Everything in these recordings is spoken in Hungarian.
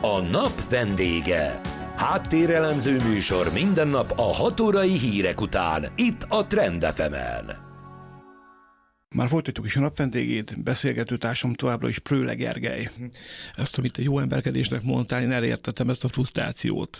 A nap vendége. Háttérelemző műsor minden nap a 6 órai hírek után, itt a Trend FM-en. Már folytatjuk is a nap vendégét, beszélgető társam továbbra is Prőle Gergely. Ezt, amit egy jó emberkedésnek mondtál, én elértettem ezt a frusztrációt.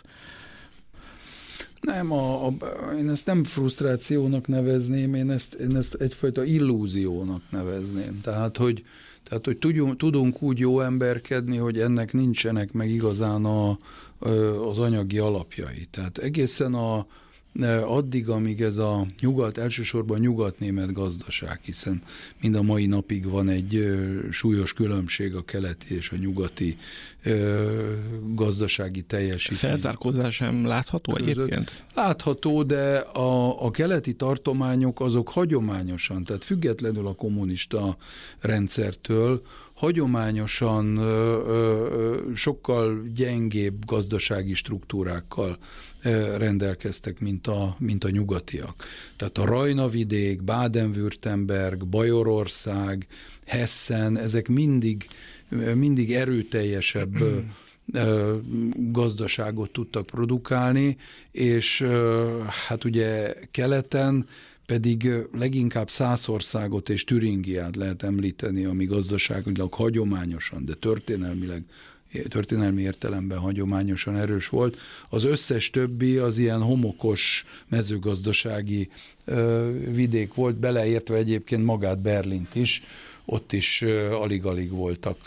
Nem, én ezt nem frusztrációnak nevezném, én ezt egyfajta illúziónak nevezném. Tehát, hogy tudunk úgy jó emberkedni, hogy ennek nincsenek meg igazán az anyagi alapjai. Tehát egészen addig, amíg ez a elsősorban nyugatnémet gazdaság, hiszen mind a mai napig van egy súlyos különbség a keleti és a nyugati gazdasági teljesítmény. Felzárkózás sem látható egyébként? Látható, de a keleti tartományok azok hagyományosan, tehát függetlenül a kommunista rendszertől, hagyományosan sokkal gyengébb gazdasági struktúrákkal rendelkeztek, mint a nyugatiak. Tehát a Rajna-vidék, Baden-Württemberg, Bajorország, Hessen, ezek mindig erőteljesebb gazdaságot tudtak produkálni, és hát ugye keleten pedig leginkább Szászországot és Türingiát lehet említeni, ami gazdaságilag hagyományosan, de történelmi értelemben hagyományosan erős volt. Az összes többi az ilyen homokos mezőgazdasági vidék volt, beleértve egyébként magát Berlint is, ott is alig-alig voltak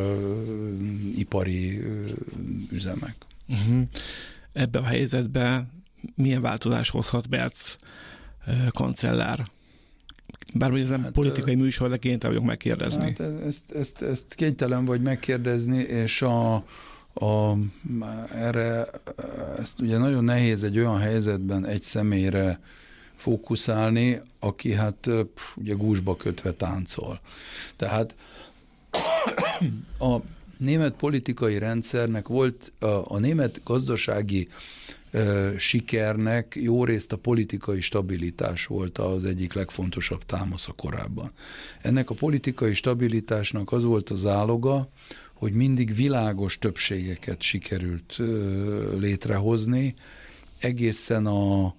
ipari üzemek. Ebben a helyzetben milyen változás hozhat Merz kancellár? Bárhogy ez nem politikai műsor, de kénytelen vagyok megkérdezni. Ezt kénytelen vagy megkérdezni, és ezt ugye nagyon nehéz egy olyan helyzetben egy személyre fókuszálni, aki hát ugye gúzsba kötve táncol. Tehát a német politikai rendszernek volt, a német gazdasági sikernek jó részt a politikai stabilitás volt az egyik legfontosabb támasza korábban. Ennek a politikai stabilitásnak az volt a záloga, hogy mindig világos többségeket sikerült létrehozni, egészen a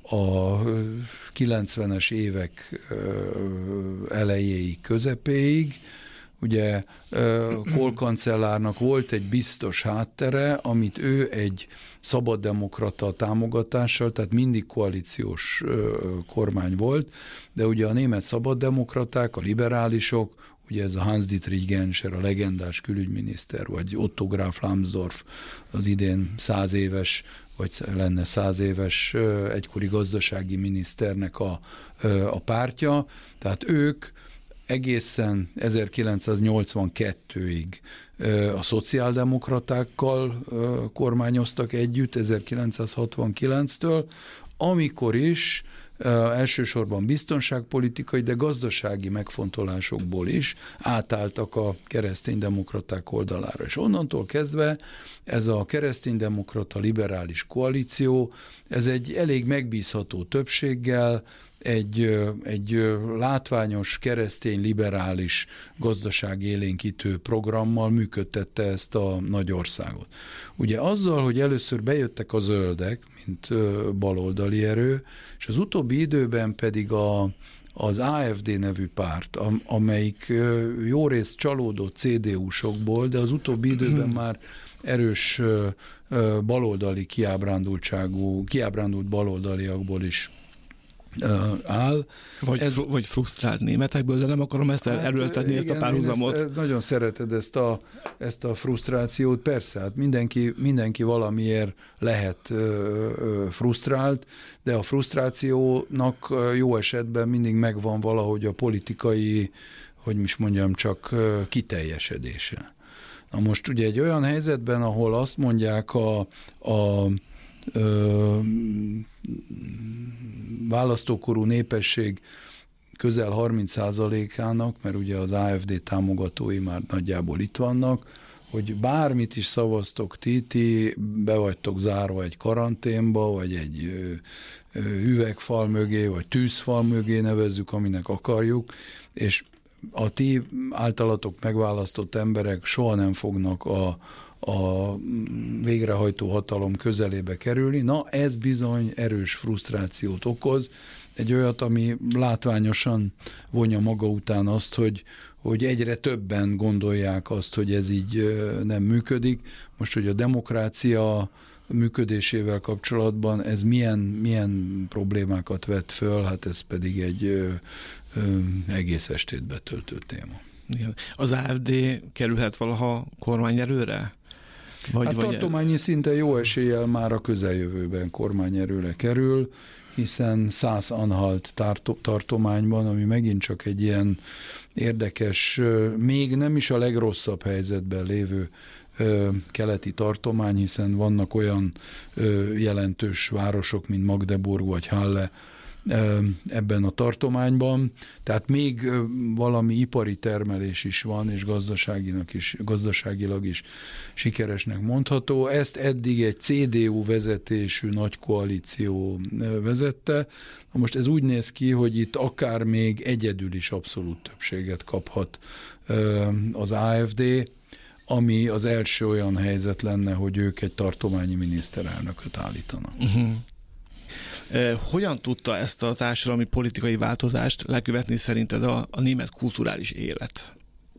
90-es évek elejéig, közepéig. Ugye Kohl kancellárnak volt egy biztos háttere, amit ő egy szabaddemokrata támogatással, tehát mindig koalíciós kormány volt, de ugye a német szabaddemokraták, a liberálisok, ugye ez a Hans-Dietrich Genscher, a legendás külügyminiszter, vagy Otto Graf Lambsdorff, az idén 100 éves, vagy lenne 100 éves egykori gazdasági miniszternek a pártja, tehát ők egészen 1982-ig a szociáldemokratákkal kormányoztak együtt 1969-től, amikor is elsősorban biztonságpolitikai, de gazdasági megfontolásokból is átálltak a kereszténydemokraták oldalára. És onnantól kezdve ez a kereszténydemokrata liberális koalíció, ez egy elég megbízható többséggel, egy látványos keresztény liberális gazdaságélénkítő programmal működtette ezt a nagy országot. Ugye azzal, hogy először bejöttek a zöldek, mint baloldali erő, és az utóbbi időben pedig az AfD nevű párt, amelyik jó részt csalódott CDU-sokból, de az utóbbi időben már erős baloldali kiábrándult baloldaliakból is áll. Vagy frusztrált németekből, de nem akarom ezt erőltetni, igen, ezt a párhuzamot. Nagyon szereted ezt a frusztrációt, persze, hát mindenki valamiért lehet frusztrált, de a frusztrációnak jó esetben mindig megvan valahogy a politikai, hogy is mondjam, csak kiteljesedése. Na most ugye egy olyan helyzetben, ahol azt mondják a választókorú népesség közel 30%-ának, mert ugye az AfD támogatói már nagyjából itt vannak, hogy bármit is szavaztok ti be vagytok zárva egy karanténba, vagy egy üvegfal mögé, vagy tűzfal mögé nevezzük, aminek akarjuk, és a ti általatok megválasztott emberek soha nem fognak a végrehajtó hatalom közelébe kerülni. Na, ez bizony erős frusztrációt okoz, egy olyat, ami látványosan vonja maga után azt, hogy egyre többen gondolják azt, hogy ez így nem működik. Most, hogy a demokrácia működésével kapcsolatban ez milyen problémákat vet föl, hát ez pedig egy egész estét betöltő téma. Igen. Az AfD kerülhet valaha kormányerőre? Tartományi szinten jó eséllyel már a közeljövőben kormányerőre kerül, hiszen Szász-Anhalt tartományban, ami megint csak egy ilyen érdekes, még nem is a legrosszabb helyzetben lévő keleti tartomány, hiszen vannak olyan jelentős városok, mint Magdeburg vagy Halle ebben a tartományban, tehát még valami ipari termelés is van, és gazdaságilag is sikeresnek mondható. Ezt eddig egy CDU vezetésű nagy koalíció vezette. Na most ez úgy néz ki, hogy itt akár még egyedül is abszolút többséget kaphat az AfD, ami az első olyan helyzet lenne, hogy ők egy tartományi miniszterelnököt állítanak. Uh-huh. Hogyan tudta ezt a társadalmi politikai változást lekövetni szerinted a német kulturális élet?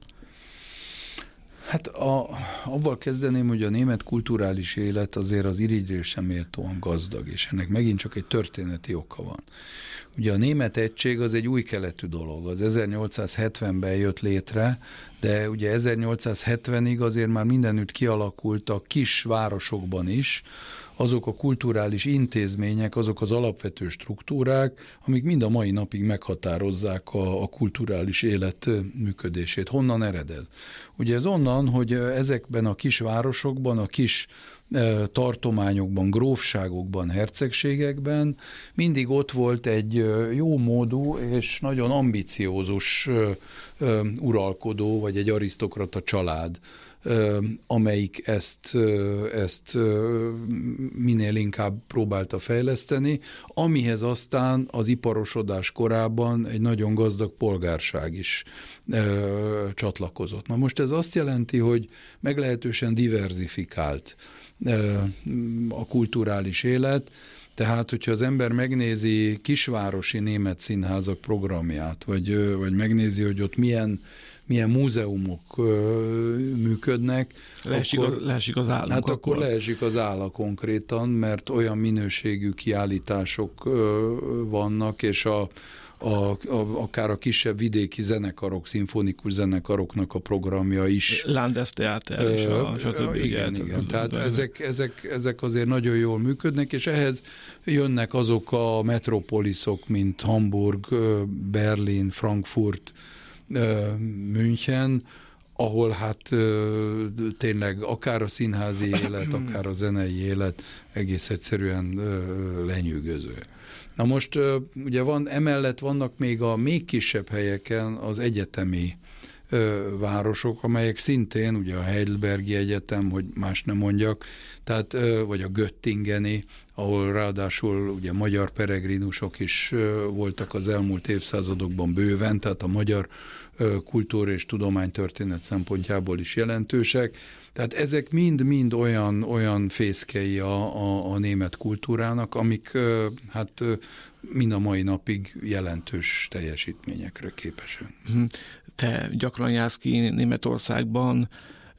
Hát avval kezdeném, hogy a német kulturális élet azért az irigylésre méltóan gazdag, és ennek megint csak egy történeti oka van. Ugye a német egység az egy új keletű dolog, az 1870-ben jött létre, de ugye 1870-ig azért már mindenütt kialakultak kis városokban is, azok a kulturális intézmények, azok az alapvető struktúrák, amik mind a mai napig meghatározzák a kulturális élet működését. Honnan ered ez? Ugye ez onnan, hogy ezekben a kis városokban, a kis tartományokban, grófságokban, hercegségekben mindig ott volt egy jó módú és nagyon ambiciózus uralkodó, vagy egy arisztokrata család, amelyik ezt minél inkább próbálta fejleszteni, amihez aztán az iparosodás korában egy nagyon gazdag polgárság is csatlakozott. Na most ez azt jelenti, hogy meglehetősen diverzifikált a kulturális élet, tehát, hogyha az ember megnézi kisvárosi német színházak programját, vagy megnézi, hogy ott milyen múzeumok működnek, leesik az áll. Hát akkor leesik az álla konkrétan, mert olyan minőségű kiállítások vannak, és akár a kisebb vidéki zenekarok, szimfonikus zenekaroknak a programja is. Landestheater és stb. Igen. Tehát ezek azért nagyon jól működnek, és ehhez jönnek azok a metropoliszok, mint Hamburg, Berlin, Frankfurt, München, ahol hát tényleg akár a színházi élet, akár a zenei élet egész egyszerűen lenyűgöző. Na most ugye emellett vannak még a még kisebb helyeken az egyetemi városok, amelyek szintén, ugye a Heidelbergi Egyetem, hogy más nem mondjak, tehát, vagy a Göttingeni, ahol ráadásul ugye magyar peregrinusok is voltak az elmúlt évszázadokban bőven, tehát a magyar kultúra és tudománytörténet szempontjából is jelentősek. Tehát ezek mind olyan fészkei a német kultúrának, amik hát mind a mai napig jelentős teljesítményekre képesek. Te gyakran jársz ki Németországban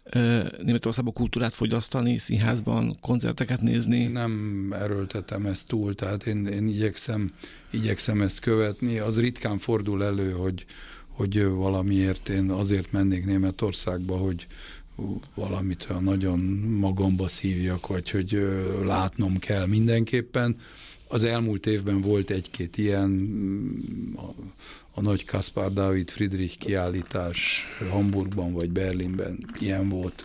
kultúrát fogyasztani, színházban koncerteket nézni? Nem erőltetem ezt túl, tehát én igyekszem ezt követni. Az ritkán fordul elő, hogy valamiért én azért mennék Németországba, hogy valamit nagyon magamba szívjak, vagy hogy látnom kell mindenképpen. Az elmúlt évben volt egy-két ilyen, a nagy Caspar David Friedrich kiállítás Hamburgban vagy Berlinben ilyen volt,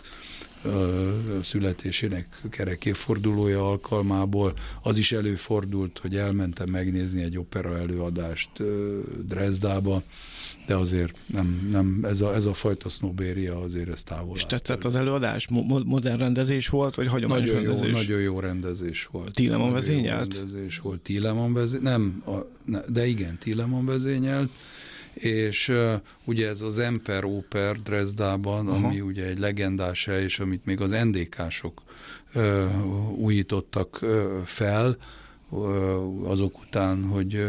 születésének kerekévfordulója alkalmából. Az is előfordult, hogy elmentem megnézni egy opera előadást Dresdába, de azért nem ez a fajta sznobéria azért ez távol. És tetszett az előadás? Modern rendezés volt, vagy hagyományos rendezés? Nagyon jó rendezés volt. Tielemans vezényelt? Rendezés volt. De igen, Tielemans vezényelt, és ugye ez az Emper Oper Dresdában, ami ugye egy legendás hely, és amit még az NDK-sok újítottak fel, azok után, hogy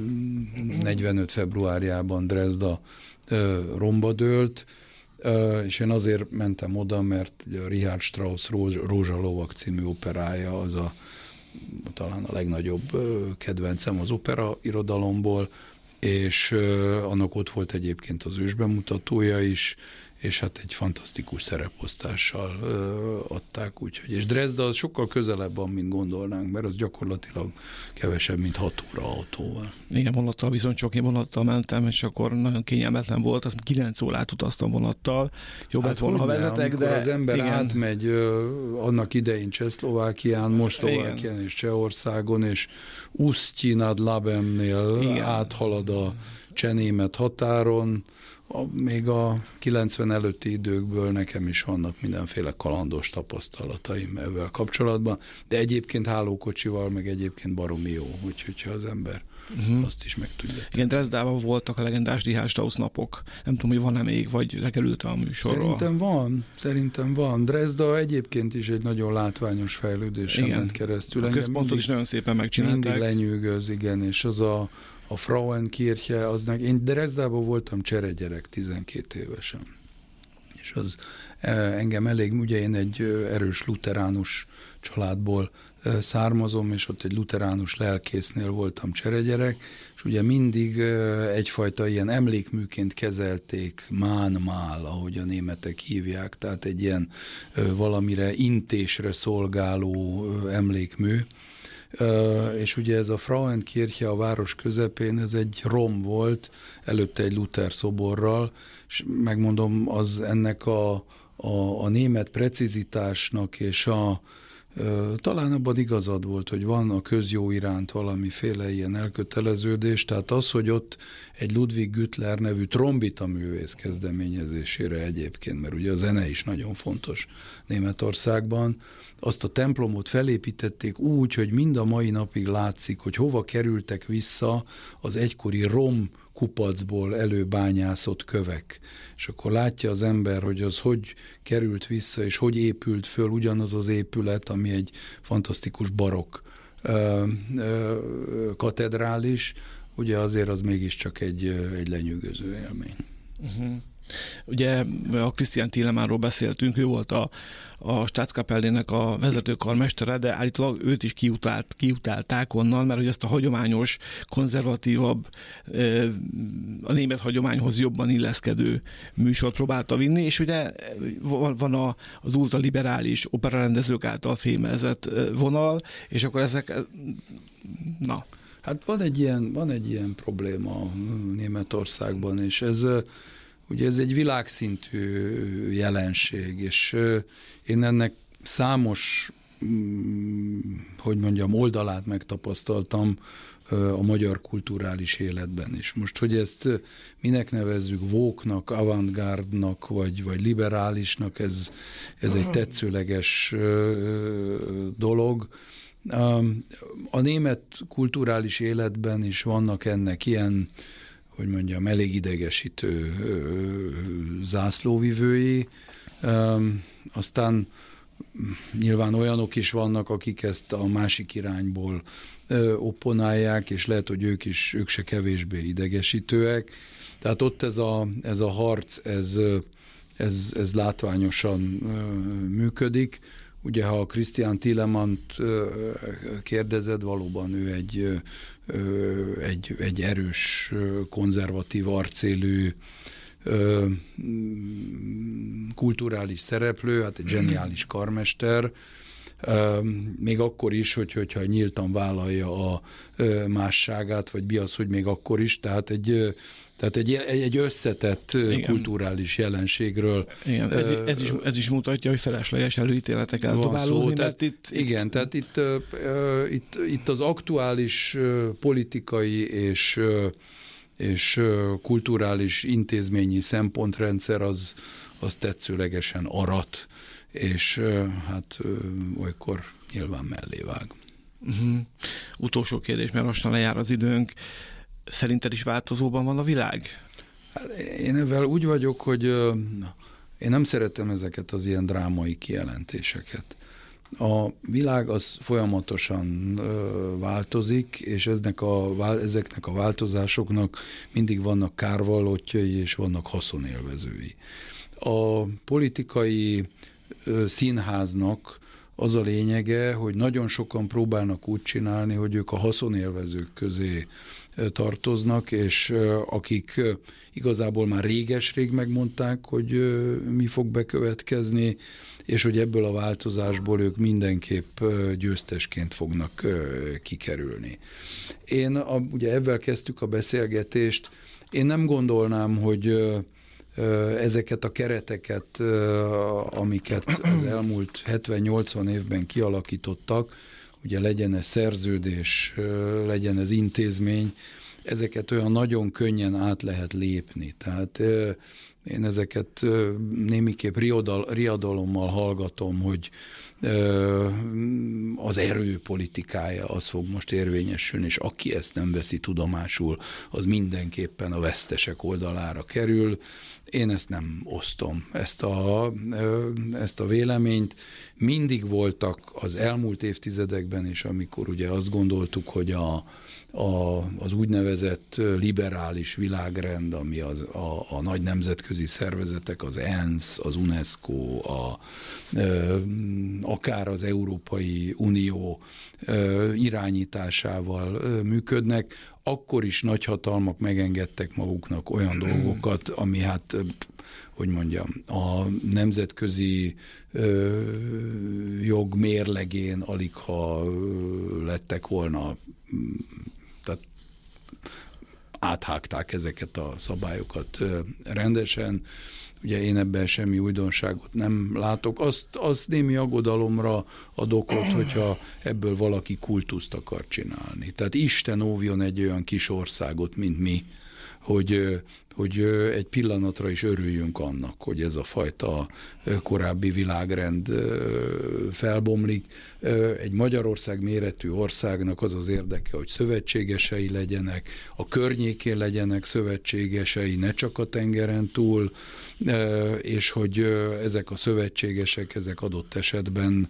45 februárjában Dresda romba dőlt, és én azért mentem oda, mert ugye a Richard Strauss Rózsalovak című operája az talán a legnagyobb kedvencem az opera irodalomból, és annak ott volt egyébként az ősbemutatója is, és hát egy fantasztikus szereposztással adták, úgyhogy. És Dresda az sokkal közelebb van, mint gondolnánk, mert az gyakorlatilag kevesebb, mint 6 óra autóval. Igen, vonattal viszont csak én vonattal mentem, és akkor nagyon kényelmetlen volt, azt 9 órát utaztam vonattal. Jobb lett volna, ha vezetek, de az ember igen. átmegy annak idején Csehszlovákián, most Szlovákián és Csehországon, és Ustyi nad Labemnél áthalad a cseh-német határon. Még a 90 előtti időkből nekem is vannak mindenféle kalandos tapasztalataim ezzel kapcsolatban, de egyébként hálókocsival, meg egyébként baromi jó, úgyhogy ha az ember azt is meg tudja. Igen, Dresdában voltak a legendás Richard Strauss napok. Nem tudom, hogy van-e még, vagy lekerült a műsorról. Szerintem van. Dresda egyébként is egy nagyon látványos fejlődésen ment keresztül. A központot is nagyon szépen megcsinálták. Mindig lenyűgöz, igen, és az a Frauenkirche, én Dresdában voltam cseregyerek 12 évesen. És az engem elég, ugye én egy erős luteránus családból származom, és ott egy luteránus lelkésznél voltam cseregyerek, és ugye mindig egyfajta ilyen emlékműként kezelték, Mahnmal, ahogy a németek hívják, tehát egy ilyen valamire intésre szolgáló emlékmű. És ugye ez a Frauenkirche a város közepén, ez egy rom volt, előtte egy Luther szoborral, és megmondom, az ennek a német precizitásnak, és talán abban igazad volt, hogy van a közjó iránt valamiféle ilyen elköteleződés, tehát az, hogy ott egy Ludwig Güttler nevű trombita művész kezdeményezésére egyébként, mert ugye a zene is nagyon fontos Németországban, azt a templomot felépítették úgy, hogy mind a mai napig látszik, hogy hova kerültek vissza az egykori rom kupacból előbányászott kövek. És akkor látja az ember, hogy az hogy került vissza, és hogy épült föl ugyanaz az épület, ami egy fantasztikus barokk katedrális, ugye azért az mégiscsak egy lenyűgöző élmény. Ugye a Christian Thielemanról beszéltünk, ő volt a Staatskapellének a vezetőkarmestere, de állítólag őt is kiutálták onnan, mert hogy ezt a hagyományos, konzervatívabb, a német hagyományhoz jobban illeszkedő műsort próbálta vinni, és ugye van az ultraliberális operarendezők által fémezett vonal, és akkor ezek, Hát van egy ilyen probléma Németországban, és ugye ez egy világszintű jelenség, és én ennek számos, oldalát megtapasztaltam a magyar kulturális életben is. Most, hogy ezt minek nevezzük, woke-nak, avantgárdnak, vagy liberálisnak, ez egy tetszőleges dolog. A német kulturális életben is vannak ennek ilyen, elég idegesítő zászlóvivői. Aztán nyilván olyanok is vannak, akik ezt a másik irányból opponálják, és lehet, hogy ők se kevésbé idegesítőek. Tehát ott ez a harc, ez látványosan működik. Ugye, ha a Christian Thielemant kérdezed, valóban ő egy erős, konzervatív arcélű kulturális szereplő, hát egy zseniális karmester, még akkor is, hogyha nyíltan vállalja a másságát, vagy mi az, hogy még akkor is, tehát egy összetett kulturális jelenségről. Igen, ez is mutatja, hogy felesleges előítéletek eldobálózni, mert itt az aktuális politikai és kulturális intézményi szempontrendszer az tetszőlegesen arat, és hát olykor nyilván mellévág. Utolsó kérdés, mert lassan lejár az időnk. Szerinted is változóban van a világ? Én ezzel úgy vagyok, hogy én nem szeretem ezeket az ilyen drámai kijelentéseket. A világ az folyamatosan változik, és ezeknek a változásoknak mindig vannak kárvallottjai, és vannak haszonélvezői. A politikai színháznak az a lényege, hogy nagyon sokan próbálnak úgy csinálni, hogy ők a haszonélvezők közé tartoznak, és akik igazából már réges-rég megmondták, hogy mi fog bekövetkezni, és hogy ebből a változásból ők mindenképp győztesként fognak kikerülni. Ugye ebben kezdtük a beszélgetést, én nem gondolnám, hogy ezeket a kereteket, amiket az elmúlt 70-80 évben kialakítottak, ugye legyen ez szerződés, legyen ez intézmény, ezeket olyan nagyon könnyen át lehet lépni. Tehát én ezeket némiképp riadalommal hallgatom, hogy az erő politikája az fog most érvényesülni, és aki ezt nem veszi tudomásul, az mindenképpen a vesztesek oldalára kerül. Én ezt nem osztom, ezt a véleményt. Mindig voltak az elmúlt évtizedekben is, amikor ugye azt gondoltuk, hogy az úgynevezett liberális világrend, ami a nagy nemzetközi szervezetek, az ENSZ, az UNESCO, akár az Európai Unió irányításával működnek, akkor is nagyhatalmak megengedtek maguknak olyan dolgokat, ami hogy mondjam, a nemzetközi jog mérlegén aligha lettek volna, tehát áthágták ezeket a szabályokat rendesen. Ugye én ebben semmi újdonságot nem látok. Azt némi aggodalomra ad okot, hogyha ebből valaki kultuszt akar csinálni. Tehát Isten óvjon egy olyan kis országot, mint mi, hogy egy pillanatra is örüljünk annak, hogy ez a fajta korábbi világrend felbomlik. Egy Magyarország méretű országnak az az érdeke, hogy szövetségesei legyenek, a környékén legyenek szövetségesei, ne csak a tengeren túl, és hogy ezek a szövetségesek, ezek adott esetben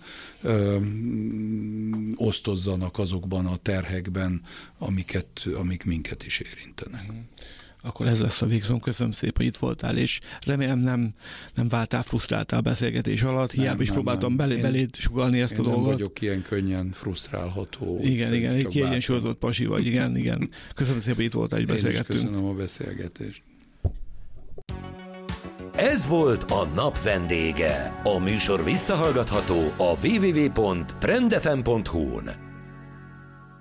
osztozzanak azokban a terhekben, amik minket is érintenek. Akkor ez lesz a végzón. Köszönöm szépen, hogy itt voltál, és remélem nem váltál frusztráltál a beszélgetés alatt. Hiába is próbáltam beléd sugalni ezt a dolgot. Én nem vagyok ilyen könnyen frusztrálható. Igen, egy kiegyensúlyozott pasi vagy, igen. Köszönöm szépen, hogy itt voltál, és beszélgettünk. Én is köszönöm a beszélgetést. Ez volt a nap vendége. A műsor visszahallgatható a www.trendfm.hu-n.